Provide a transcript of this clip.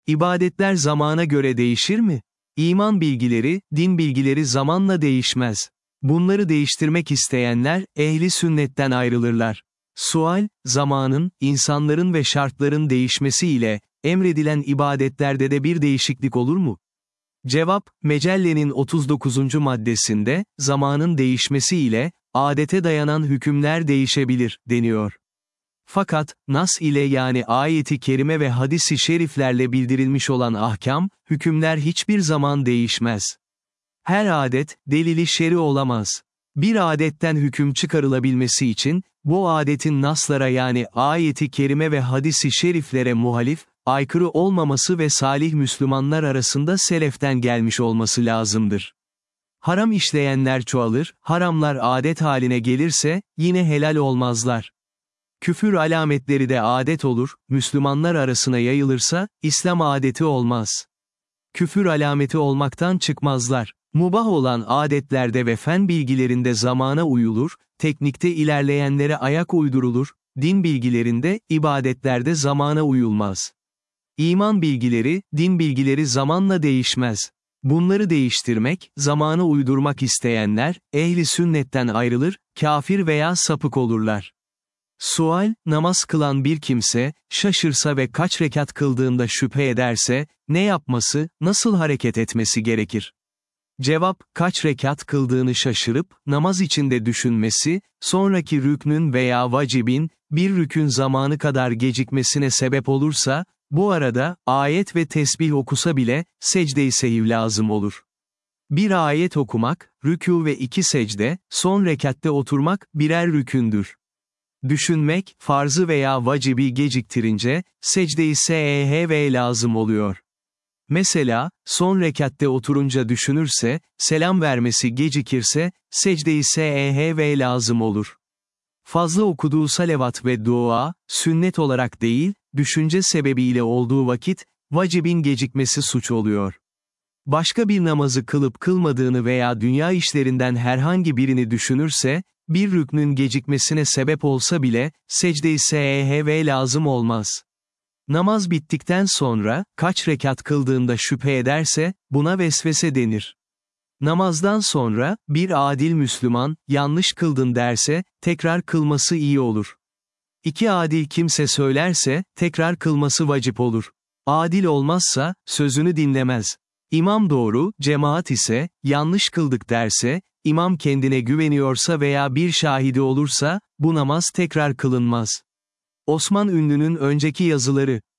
İbadetler zamana göre değişir mi? İman bilgileri, din bilgileri zamanla değişmez. Bunları değiştirmek isteyenler, ehli sünnetten ayrılırlar. Sual, zamanın, insanların ve şartların değişmesiyle, emredilen ibadetlerde de bir değişiklik olur mu? Cevap, Mecelle'nin 39. maddesinde, zamanın değişmesiyle, adete dayanan hükümler değişebilir, deniyor. Fakat, nas ile yani ayeti kerime ve hadis-i şeriflerle bildirilmiş olan ahkam, hükümler hiçbir zaman değişmez. Her adet, delili şer'i olamaz. Bir adetten hüküm çıkarılabilmesi için, bu adetin naslara yani ayeti kerime ve hadis-i şeriflere muhalif, aykırı olmaması ve salih Müslümanlar arasında seleften gelmiş olması lazımdır. Haram işleyenler çoğalır, haramlar adet haline gelirse, yine helal olmazlar. Küfür alametleri de adet olur, Müslümanlar arasına yayılırsa, İslam adeti olmaz. Küfür alameti olmaktan çıkmazlar. Mubah olan adetlerde ve fen bilgilerinde zamana uyulur, teknikte ilerleyenlere ayak uydurulur, din bilgilerinde, ibadetlerde zamana uyulmaz. İman bilgileri, din bilgileri zamanla değişmez. Bunları değiştirmek, zamana uydurmak isteyenler, ehli sünnetten ayrılır, kafir veya sapık olurlar. Sual, namaz kılan bir kimse, şaşırsa ve kaç rekat kıldığında şüphe ederse, ne yapması, nasıl hareket etmesi gerekir? Cevap, kaç rekat kıldığını şaşırıp, namaz içinde düşünmesi, sonraki rüknün veya vacibin, bir rükün zamanı kadar gecikmesine sebep olursa, bu arada, ayet ve tesbih okusa bile, secde-i sehiv lazım olur. Bir ayet okumak, rükû ve 2 secde, son rekatte oturmak, birer rükündür. Düşünmek, farzı veya vacibi geciktirince, secde-i sehv lazım oluyor. Mesela, son rekatte oturunca düşünürse, selam vermesi gecikirse, secde-i sehv lazım olur. Fazla okuduğu salavat ve dua, sünnet olarak değil, düşünce sebebiyle olduğu vakit, vacibin gecikmesi suç oluyor. Başka bir namazı kılıp kılmadığını veya dünya işlerinden herhangi birini düşünürse, bir rüknün gecikmesine sebep olsa bile, secde-i sehv lazım olmaz. Namaz bittikten sonra, kaç rekat kıldığında şüphe ederse, buna vesvese denir. Namazdan sonra, bir adil Müslüman, yanlış kıldın derse, tekrar kılması iyi olur. İki adil kimse söylerse, tekrar kılması vacip olur. Adil olmazsa, sözünü dinlemez. İmam doğru, cemaat ise, yanlış kıldık derse, imam kendine güveniyorsa veya bir şahidi olursa, bu namaz tekrar kılınmaz. Osman Ünlü'nün önceki yazıları,